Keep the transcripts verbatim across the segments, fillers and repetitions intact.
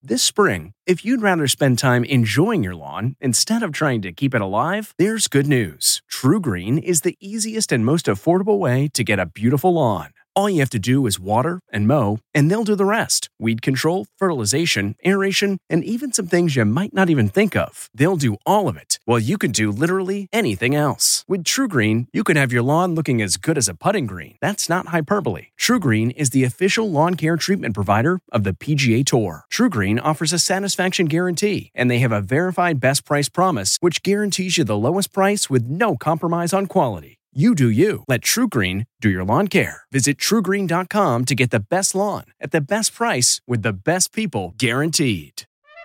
This spring, if you'd rather spend time enjoying your lawn instead of trying to keep it alive, there's good news. True Green is the easiest and most affordable way to get a beautiful lawn. All you have to do is water and mow, and they'll do the rest. Weed control, fertilization, aeration, and even some things you might not even think of. They'll do all of it, while you can do literally anything else. With True Green, you can have your lawn looking as good as a putting green. That's not hyperbole. True Green is the official lawn care treatment provider of the P G A Tour. True Green offers a satisfaction guarantee, and they have a verified best price promise, which guarantees you the lowest price with no compromise on quality. You do you. Let True Green do your lawn care. Visit true green dot com to get the best lawn at the best price with the best people guaranteed.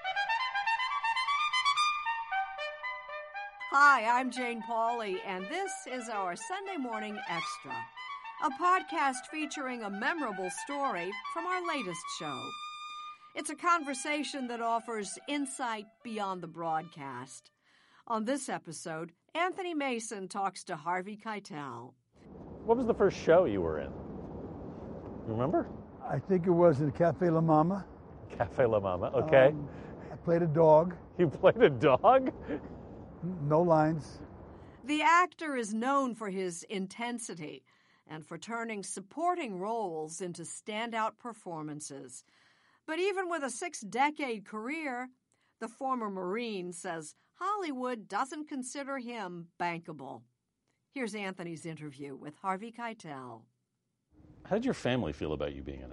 Hi, I'm Jane Pauley, and this is our Sunday Morning Extra, a podcast featuring a memorable story from our latest show. It's a conversation that offers insight beyond the broadcast. On this episode, Anthony Mason talks to Harvey Keitel. What was the first show you were in? You remember? I think it was in Cafe La Mama. Cafe La Mama, okay. Um, I played a dog. You played a dog? No lines. The actor is known for his intensity and for turning supporting roles into standout performances. But even with a six-decade career, the former Marine says Hollywood doesn't consider him bankable. Here's Anthony's interview with Harvey Keitel. How did your family feel about you being an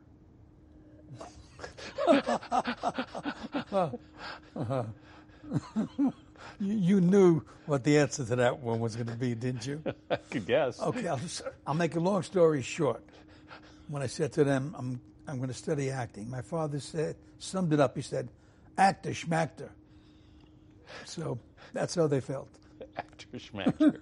actor? you, you knew what the answer to that one was going to be, didn't you? I could guess. Okay, I'll, I'll make a long story short. When I said to them, I'm I'm going to study acting, my father said, summed it up. He said, actor, schmactor. So that's how they felt. Actor, schmactor.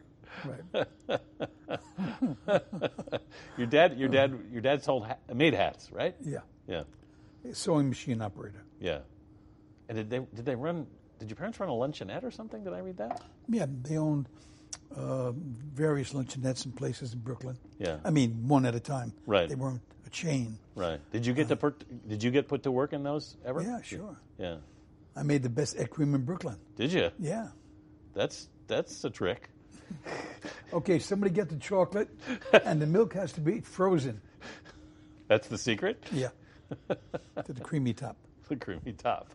Right. your dad, your dad, your dad sold ha- made hats, right? Yeah. Yeah. Sewing machine operator. Yeah. And did they did they run? Did your parents run a luncheonette or something? Did I read that? Yeah, they owned uh, various luncheonettes in places in Brooklyn. Yeah. I mean, one at a time. Right. They weren't a chain. Right. Did you get to put, Did you get put to work in those ever? Yeah, sure. Yeah. I made the best egg cream in Brooklyn. Did you? Yeah. That's that's a trick. Okay, somebody get the chocolate, and the milk has to be frozen. That's the secret? Yeah. To the creamy top. The creamy top.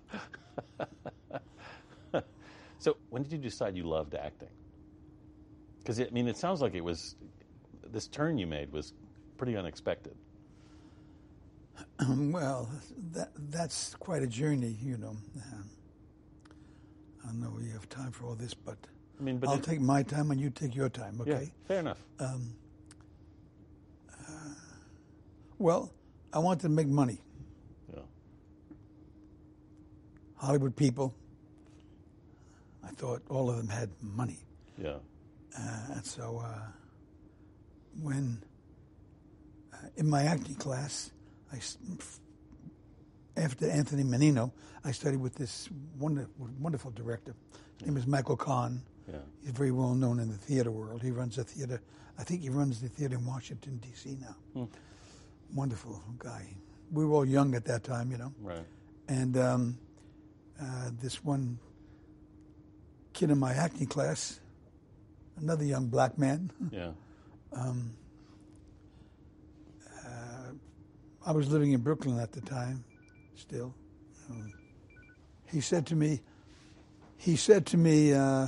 So when did you decide you loved acting? Because, I mean, it sounds like it was, this turn you made was pretty unexpected. Well, that that's quite a journey, you know. Um, I don't know if you have time for all this, but, I mean, but I'll it, take my time and you take your time, okay? Yeah, fair enough. Um, uh, well, I wanted to make money. Yeah. Hollywood people, I thought all of them had money. Yeah. Uh, and so uh, when, uh, in my acting class, I, after Anthony Menino, I studied with this wonderful, wonderful director. His name is Michael Kahn. Yeah. He's very well known in the theater world. He runs a theater, I think he runs the theater in Washington, D C now. Hmm. Wonderful guy. We were all young at that time, you know. Right. And um, uh, this one kid in my acting class, another young black man. Yeah. um, uh, I was living in Brooklyn at the time, still. Um, he said to me, he said to me, uh,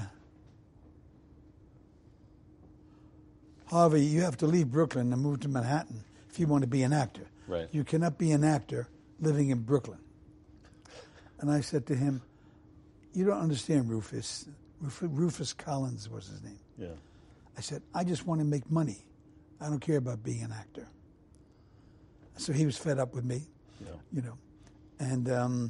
Harvey, you have to leave Brooklyn and move to Manhattan if you want to be an actor. Right. You cannot be an actor living in Brooklyn. And I said to him, you don't understand, Rufus. Rufus, Rufus Collins was his name. Yeah. I said, I just want to make money. I don't care about being an actor. So he was fed up with me, Yeah. you know. And um,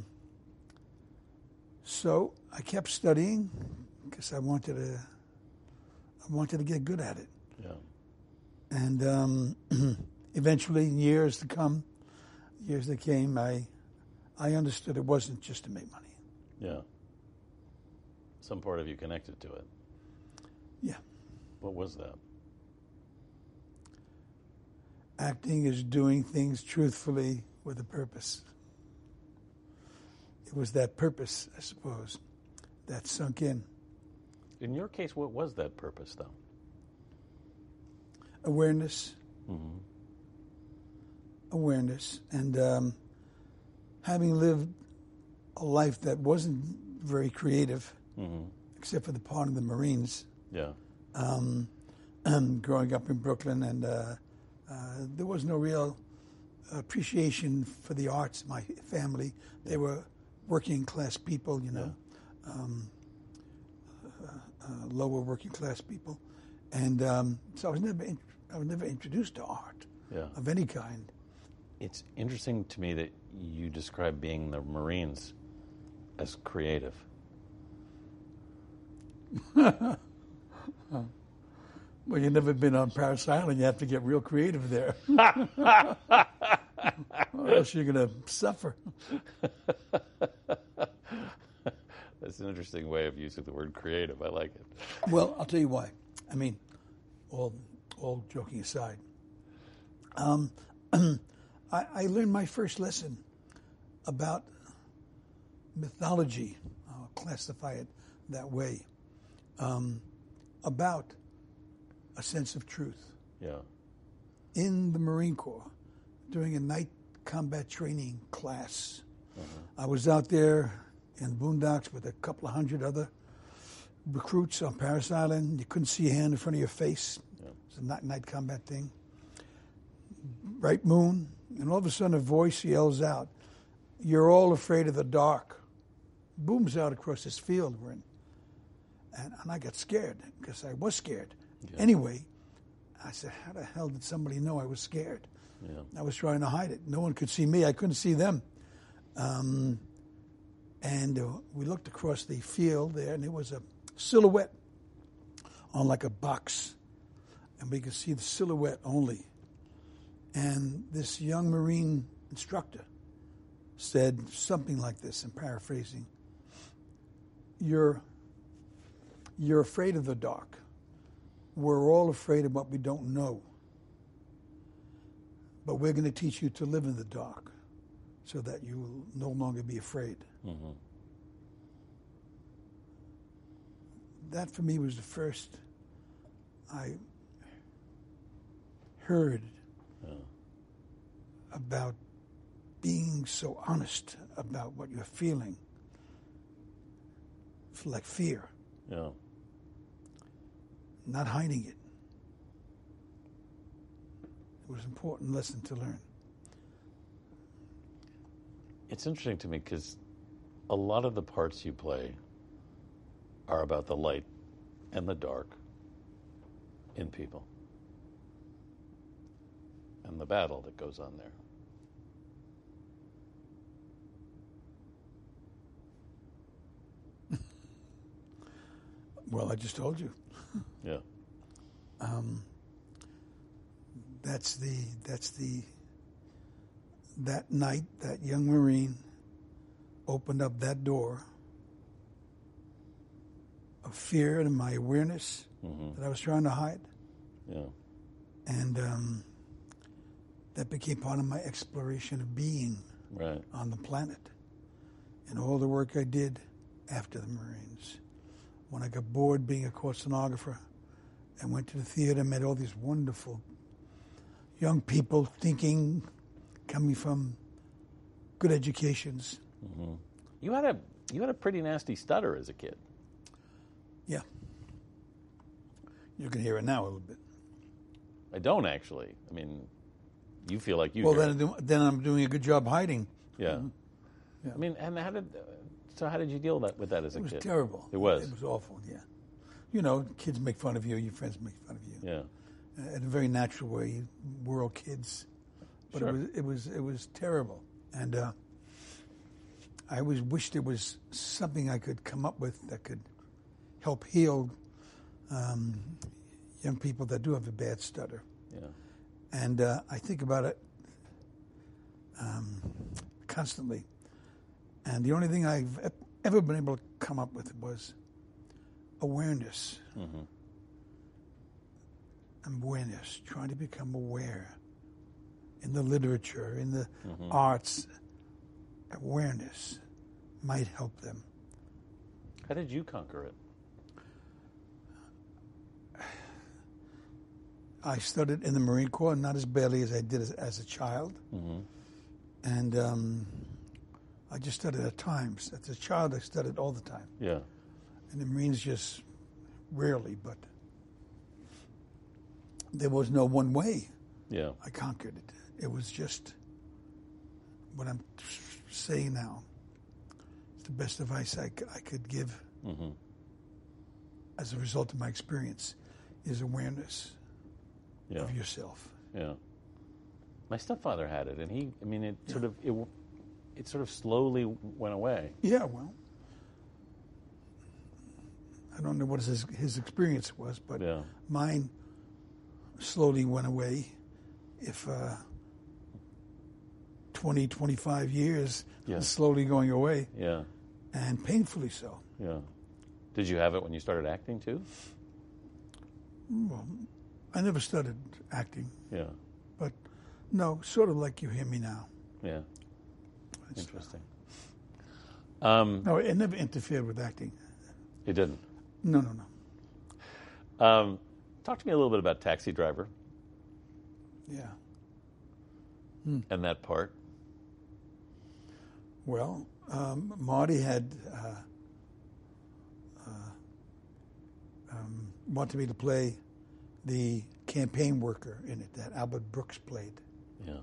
so I kept studying because I wanted to, I wanted to get good at it. Yeah. And um, eventually, in years to come, years that came, I, I understood it wasn't just to make money. Yeah. Some part of you connected to it. Yeah. What was that? Acting is doing things truthfully with a purpose. was that purpose, I suppose, that sunk in. In your case, what was that purpose, though? Awareness. Mm-hmm. Awareness. And um, having lived a life that wasn't very creative, Mm-hmm. except for the part of the Marines, Yeah. um, um, growing up in Brooklyn, and uh, uh, there was no real appreciation for the arts. My family, they were working class people, you know, um, uh, uh, lower working class people, and um, so I was never in, I was never introduced to art Yeah. of any kind. It's interesting to me that you describe being the Marines as creative. Well, you've never been on Paris Island. You have to get real creative there. Or else you're going to suffer. That's an interesting way of using the word creative. I like it. Well, I'll tell you why. I mean, all all joking aside, um, I, I learned my first lesson about mythology. I'll classify it that way. Um, about a sense of truth. Yeah. In the Marine Corps, during a night combat training class. Uh-huh. I was out there in boondocks with a couple of hundred other recruits on Paris Island. You couldn't see a hand in front of your face. Yeah. It's a night, night combat thing. Bright moon, and all of a sudden a voice yells out, "You're all afraid of the dark." Booms out across this field we're in. And, and I got scared, because I was scared. Yeah. Anyway, I said, how the hell did somebody know I was scared? Yeah. I was trying to hide it. No one could see me. I couldn't see them. Um, and uh, we looked across the field there, and there was a silhouette on like a box. And we could see the silhouette only. And this young Marine instructor said something like this, I'm paraphrasing. You're, you're afraid of the dark. We're all afraid of what we don't know. But we're going to teach you to live in the dark so that you will no longer be afraid. Mm-hmm. That for me was the first I heard Yeah. about being so honest about what you're feeling, like fear, Yeah. not hiding it. It was an important lesson to learn. It's interesting to me because a lot of the parts you play are about the light and the dark in people and the battle that goes on there. Well, I just told you. Yeah. Um, that's the that's the that night that young Marine opened up that door of fear and my awareness Mm-hmm. that I was trying to hide, Yeah. and um, that became part of my exploration of being Right. on the planet, and all the work I did after the Marines. When I got bored being a court stenographer, I went to the theater, met all these wonderful young people thinking, coming from good educations. Mm-hmm. You had a you had a pretty nasty stutter as a kid. Yeah. You can hear it now a little bit. I don't actually. I mean, you feel like you. Well, hear then, it. I do- then I'm doing a good job hiding. Yeah. Yeah. I mean, and how did? Uh, so how did you deal that with that as a It was kid? terrible. It was. It was awful, yeah. You know, kids make fun of you, your friends make fun of you. Yeah. Uh, in a very natural way. We're all kids. But Sure. it was it was it was terrible. And uh, I always wished there was something I could come up with that could help heal um, young people that do have a bad stutter. Yeah. And uh, I think about it um, constantly. And the only thing I've e- ever been able to come up with was awareness. Mm-hmm. Awareness, trying to become aware in the literature, in the Mm-hmm. arts. Awareness, might help them. How did you conquer it? I studied in the Marine Corps, not as badly as I did as, as a child. Mm-hmm. And um, I just studied at times. As a child, I studied all the time. Yeah. And the Marines just rarely, but there was no one way Yeah. I conquered it. It was just what I'm saying now. It's the best advice I, c- I could give Mm-hmm. as a result of my experience is awareness Yeah. of yourself. Yeah. My stepfather had it, and he, I mean, it sort of, it, it sort of slowly went away. Yeah, well, I don't know what his his experience was, but Yeah. mine slowly went away. If uh, twenty, twenty-five years, Yeah. it's slowly going away, Yeah. and painfully so. Yeah. Did you have it when you started acting too? Well, I never studied acting, Yeah. but no, sort of like you hear me now. Yeah. It's- Interesting. Um, No, it never interfered with acting. it didn't. No, no, no. Um, talk to me a little bit about Taxi Driver Yeah. and that part. Well, um, Marty had uh, uh, um, wanted me to play the campaign worker in it that Albert Brooks played. Yeah.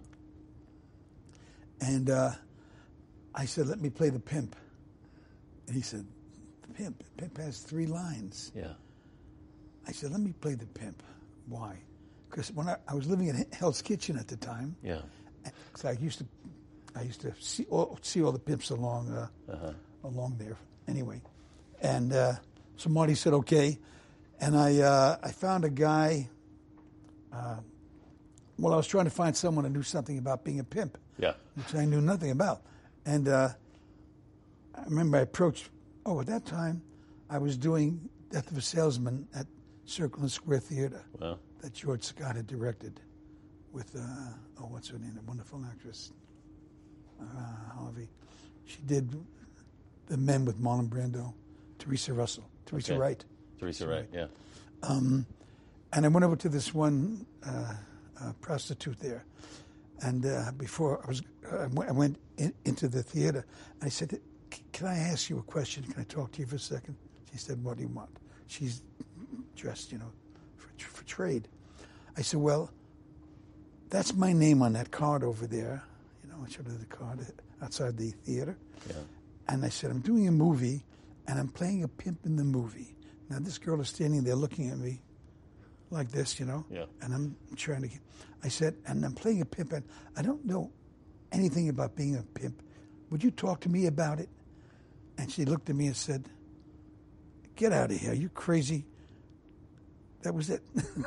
And uh, I said, let me play the pimp. And he said, the pimp? The pimp has three lines. Yeah. I said, let me play the pimp. Why? Because when I, I was living in Hell's Kitchen at the time, Yeah. so I used to, I used to see all, see all the pimps along uh, Uh-huh. along there. Anyway, and uh, so Marty said, okay. And I uh, I found a guy. Uh, well, I was trying to find someone who knew something about being a pimp, Yeah. which I knew nothing about. And uh, I remember I approached, oh, at that time, I was doing Death of a Salesman at Circle and Square Theater Well, that George Scott had directed with, uh, oh, what's her name, the wonderful actress, uh, Harvey. She did The Men with Marlon Brando, Teresa Russell, Teresa Okay. Wright. Teresa Wright. Yeah. Um, and I went over to this one uh, uh, prostitute there, and uh, before I was, I went, I went in, into the theater. And I said, "Can I ask you a question? Can I talk to you for a second?" She said, "What do you want?" She's dressed, you know, for, for trade. I said, "Well, that's my name on that card over there." You know, I showed her the card outside the theater. Yeah. And I said, "I'm doing a movie, and I'm playing a pimp in the movie." Now, this girl is standing there looking at me like this, you know, Yeah. and I'm trying to get, I said, and I'm playing a pimp, and I don't know anything about being a pimp. Would you talk to me about it? And she looked at me and said, "Get out of here. Are you crazy?" That was it.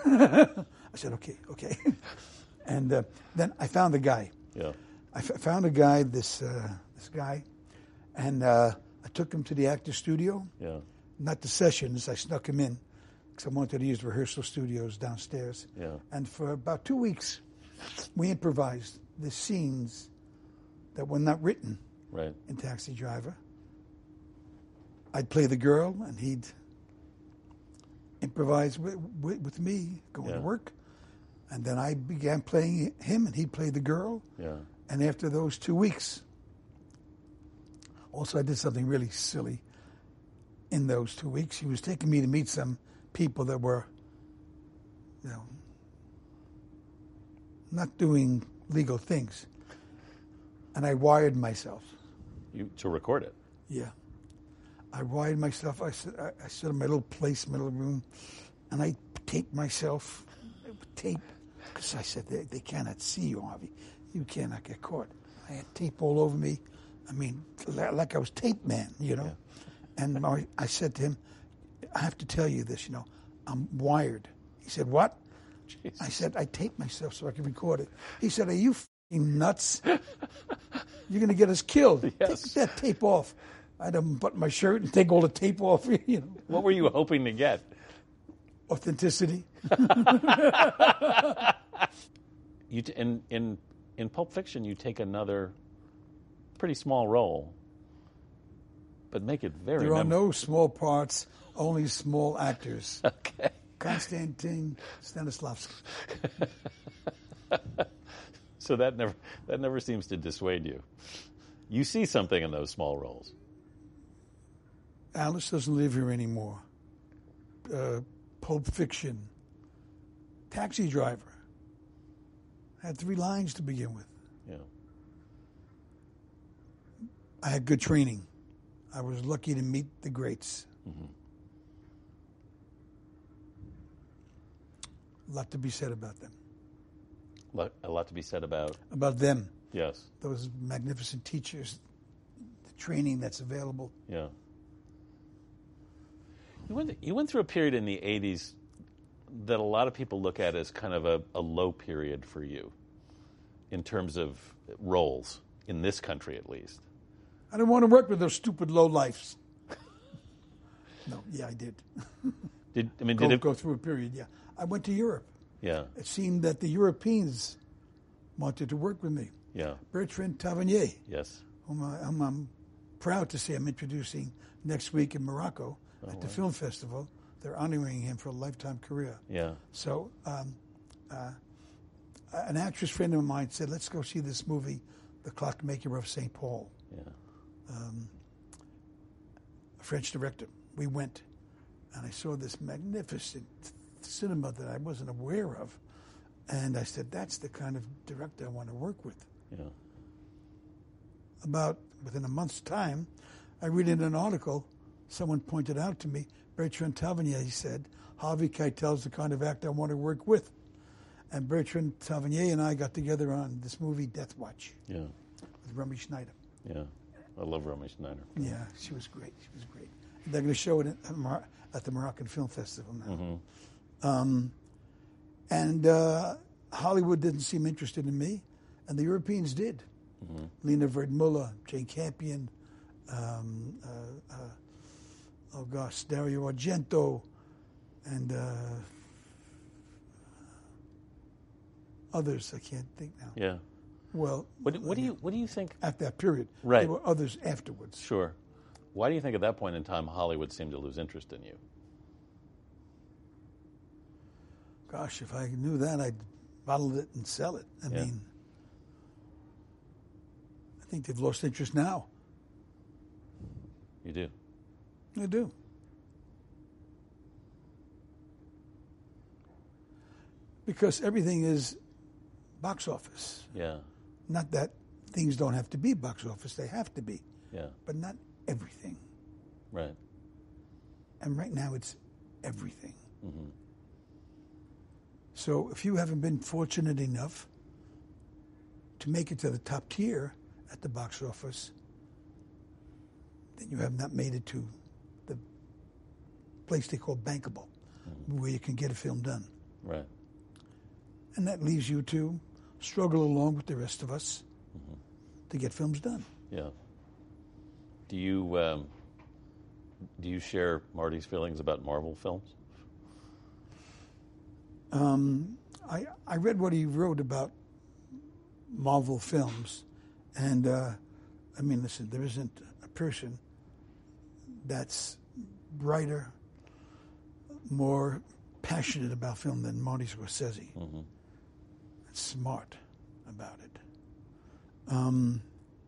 I said, okay, okay. And uh, then I found the guy. Yeah. I f- found a guy, this uh, this guy, and uh, I took him to the actor studio. Yeah. Not the sessions. I snuck him in because I wanted to use rehearsal studios downstairs. Yeah. And for about two weeks, we improvised the scenes that were not written Right. in Taxi Driver. I'd play the girl, and he'd improvise with, with, with me going Yeah. to work. And then I began playing him, and he'd play the girl. Yeah. And after those two weeks, also I did something really silly. In those two weeks, he was taking me to meet some people that were, you know, not doing legal things. And I wired myself. You to record it. Yeah. I wired myself. I sit, I, I sit in my little place, my little room, and I taped myself with tape because I said, they, they cannot see you, Harvey. You cannot get caught. I had tape all over me. I mean, like I was tape man, you know. Yeah. And my, I said to him, I have to tell you this, you know, I'm wired. He said, what? Jesus. I said, I taped myself so I can record it. He said, are you f***ing nuts? You're going to get us killed. Yes. Take that tape off. I had to button my shirt and take all the tape off. You know. What were you hoping to get? Authenticity. You t- in in in Pulp Fiction, you take another pretty small role but make it very. There are mem- no small parts, only small actors. Okay. Konstantin Stanislavski. So that never that never seems to dissuade you. You see something in those small roles. Alice doesn't live here anymore. Uh, Pulp Fiction. Taxi Driver. Had three lines to begin with. Yeah. I had good training. I was lucky to meet the greats. Mm-hmm. A lot to be said about them. Lot- A lot to be said about. About them. Yes. Those magnificent teachers. The training that's available. Yeah. You went, you went through a period in the eighties that a lot of people look at as kind of a, a low period for you in terms of roles, in this country at least. I didn't want to work with those stupid lowlifes. No, yeah, I did. Did I mean Go, did it? go through a period, yeah. I went to Europe. Yeah, It seemed that the Europeans wanted to work with me. yeah, Bertrand Tavernier, yes. whom I, whom I'm proud to say I'm introducing next week in Morocco at the film festival. They're honoring him for a lifetime career. Yeah, So um, uh, an actress friend of mine said, let's go see this movie, The Clockmaker of Saint Paul, yeah, a French director. We went, and I saw this magnificent cinema that I wasn't aware of. And I said, that's the kind of director I want to work with. yeah, About within a month's time, I read in an article, someone pointed out to me, Bertrand Tavernier, he said, Harvey Keitel's the kind of actor I want to work with. And Bertrand Tavernier and I got together on this movie, Death Watch, yeah, with Romy Schneider. yeah. I love Romy Schneider. Yeah, she was great. She was great. They're going to show it at, Mar- at the Moroccan Film Festival now. Mm-hmm. Um, and uh, Hollywood didn't seem interested in me, and the Europeans did. Mm-hmm. Lena Verdmuller, Jane Campion, um, uh, uh, oh gosh, Dario Argento, and uh, others. I can't think now. Yeah. Well, What, do- what do you what do you think? at that period, Right. there were others afterwards. Sure. Why do you think at that point in time Hollywood seemed to lose interest in you? Gosh, if I knew that, I'd bottle it and sell it. I Yeah. mean, I think they've lost interest now. You do. They do. Because everything is box office. Yeah. Not that things don't have to be box office, they have to be, Yeah. but not everything. Right. And right now it's everything. Mm-hmm. So if you haven't been fortunate enough to make it to the top tier at the box office, then you have not made it to the place they call bankable, mm-hmm. where you can get a film done. Right. And that leaves you to struggle along with the rest of us mm-hmm. to get films done. Yeah. Do you um, do you share Marty's feelings about Marvel films? Um, I I read what he wrote about Marvel films, and uh, I mean, listen, there isn't a person that's brighter, more passionate about film than Marty Scorsese. Mm-hmm. Smart about it. Um,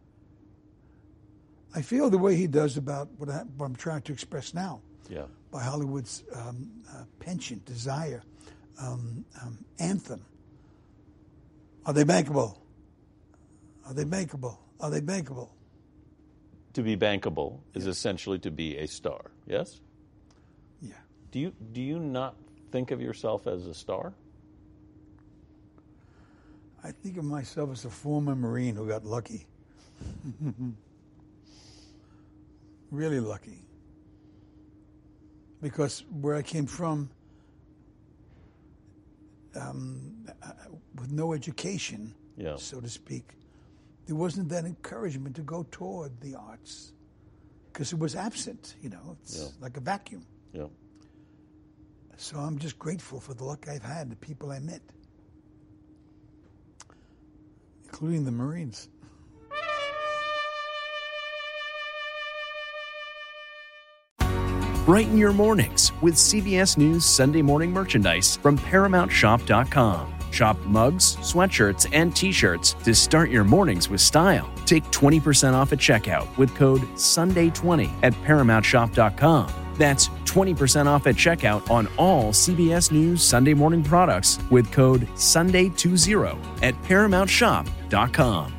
I feel the way he does about what, I, what I'm trying to express now. Yeah. By Hollywood's um, uh, penchant, desire, um, um, anthem. Are they bankable? Are they bankable? Are they bankable? To be bankable is essentially to be a star. Yes. Yeah. Do you do you not think of yourself as a star? I think of myself as a former Marine who got lucky. Really lucky. Because where I came from, um, with no education, yeah. so to speak, there wasn't that encouragement to go toward the arts. Because it was absent, you know, it's yeah. like a vacuum. Yeah. So I'm just grateful for the luck I've had, the people I met. Including the Marines. Brighten your mornings with C B S News Sunday morning merchandise from Paramount Shop dot com. Shop mugs, sweatshirts, and t-shirts to start your mornings with style. Take twenty percent off at checkout with code Sunday twenty at Paramount Shop dot com. That's twenty percent off at checkout on all C B S News Sunday morning products with code Sunday twenty at Paramount Shop dot com.